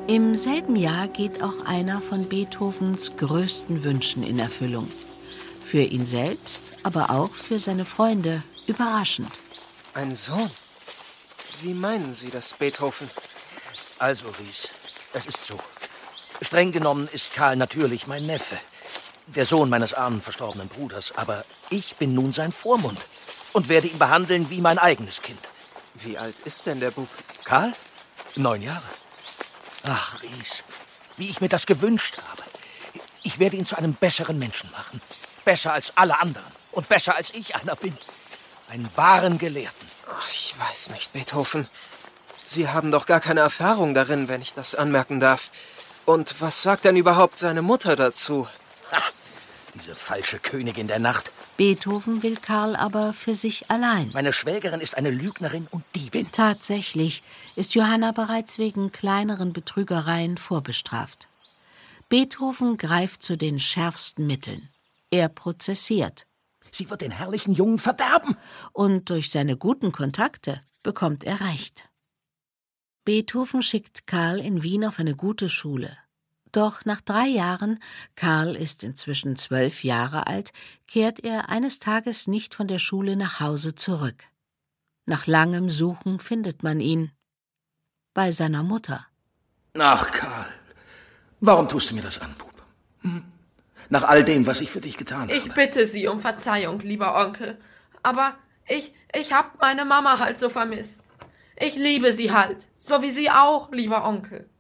Im selben Jahr geht auch einer von Beethovens größten Wünschen in Erfüllung. Für ihn selbst, aber auch für seine Freunde überraschend. Ein Sohn? Wie meinen Sie das, Beethoven? Also, Ries, es ist so. Streng genommen ist Karl natürlich mein Neffe, der Sohn meines armen, verstorbenen Bruders. Aber ich bin nun sein Vormund und werde ihn behandeln wie mein eigenes Kind. Wie alt ist denn der Bub? Karl? 9 Jahre. Ach, Ries, wie ich mir das gewünscht habe. Ich werde ihn zu einem besseren Menschen machen. Besser als alle anderen und besser als ich einer bin. Einen wahren Gelehrten. Ach, ich weiß nicht, Beethoven. Sie haben doch gar keine Erfahrung darin, wenn ich das anmerken darf. Und was sagt denn überhaupt seine Mutter dazu? Ha, diese falsche Königin der Nacht. Beethoven will Karl aber für sich allein. Meine Schwägerin ist eine Lügnerin und Diebin. Tatsächlich ist Johanna bereits wegen kleineren Betrügereien vorbestraft. Beethoven greift zu den schärfsten Mitteln. Er prozessiert. Sie wird den herrlichen Jungen verderben. Und durch seine guten Kontakte bekommt er Recht. Beethoven schickt Karl in Wien auf eine gute Schule. Doch nach 3 Jahren, Karl ist inzwischen 12 Jahre alt, kehrt er eines Tages nicht von der Schule nach Hause zurück. Nach langem Suchen findet man ihn bei seiner Mutter. Ach, Karl, warum tust du mir das an, Bub? Nach all dem, was ich für dich getan habe. Ich bitte Sie um Verzeihung, lieber Onkel. Aber ich hab meine Mama halt so vermisst. Ich liebe sie halt, so wie Sie auch, lieber Onkel.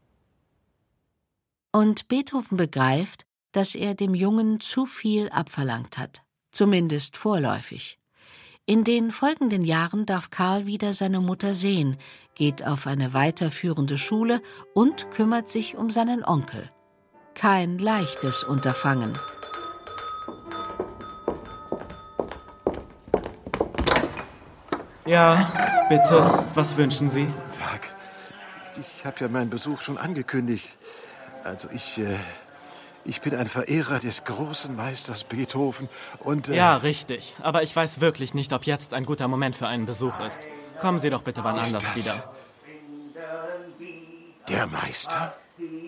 Und Beethoven begreift, dass er dem Jungen zu viel abverlangt hat, zumindest vorläufig. In den folgenden Jahren darf Karl wieder seine Mutter sehen, geht auf eine weiterführende Schule und kümmert sich um seinen Onkel. Kein leichtes Unterfangen. Ja, bitte, was wünschen Sie? Tag. Ich habe ja meinen Besuch schon angekündigt. Also ich bin ein Verehrer des großen Meisters Beethoven und... Ja, richtig. Aber ich weiß wirklich nicht, ob jetzt ein guter Moment für einen Besuch ist. Kommen Sie doch bitte wann anders wieder. Der Meister?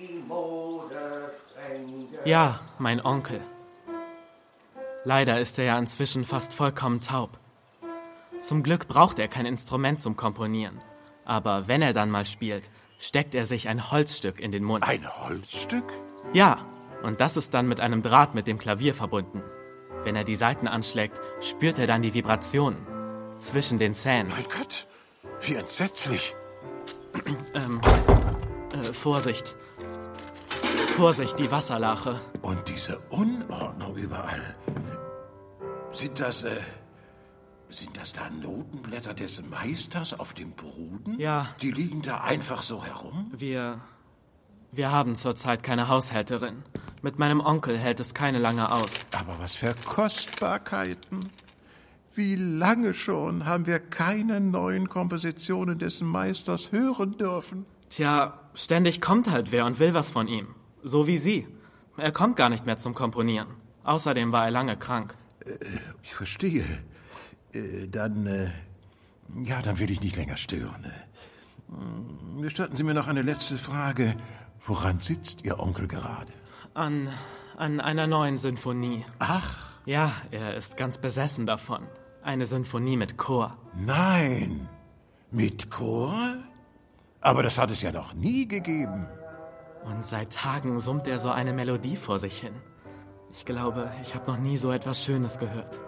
Ja, mein Onkel. Leider ist er ja inzwischen fast vollkommen taub. Zum Glück braucht er kein Instrument zum Komponieren. Aber wenn er dann mal spielt, steckt er sich ein Holzstück in den Mund. Ein Holzstück? Ja, und das ist dann mit einem Draht mit dem Klavier verbunden. Wenn er die Saiten anschlägt, spürt er dann die Vibrationen zwischen den Zähnen. Mein Gott, wie entsetzlich. Vorsicht. Vorsicht, die Wasserlache. Und diese Unordnung überall. Sind das da Notenblätter des Meisters auf dem Boden? Ja. Die liegen da einfach so herum? Wir haben zurzeit keine Haushälterin. Mit meinem Onkel hält es keine lange aus. Aber was für Kostbarkeiten. Wie lange schon haben wir keine neuen Kompositionen des Meisters hören dürfen? Tja, ständig kommt halt wer und will was von ihm. So wie Sie. Er kommt gar nicht mehr zum Komponieren. Außerdem war er lange krank. Ich verstehe. Dann will ich nicht länger stören. Gestatten Sie mir noch eine letzte Frage. Woran sitzt Ihr Onkel gerade? An einer neuen Sinfonie. Ach. Ja, er ist ganz besessen davon. Eine Sinfonie mit Chor. Nein, mit Chor? Aber das hat es ja noch nie gegeben. Und seit Tagen summt er so eine Melodie vor sich hin. Ich glaube, ich habe noch nie so etwas Schönes gehört.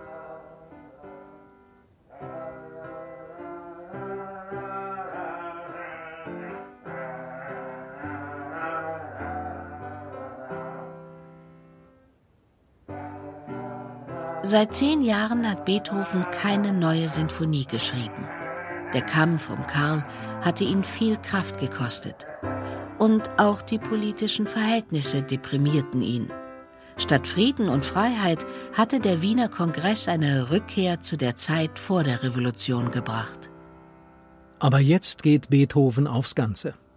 Seit 10 Jahren hat Beethoven keine neue Sinfonie geschrieben. Der Kampf um Karl hatte ihn viel Kraft gekostet. Und auch die politischen Verhältnisse deprimierten ihn. Statt Frieden und Freiheit hatte der Wiener Kongress eine Rückkehr zu der Zeit vor der Revolution gebracht. Aber jetzt geht Beethoven aufs Ganze.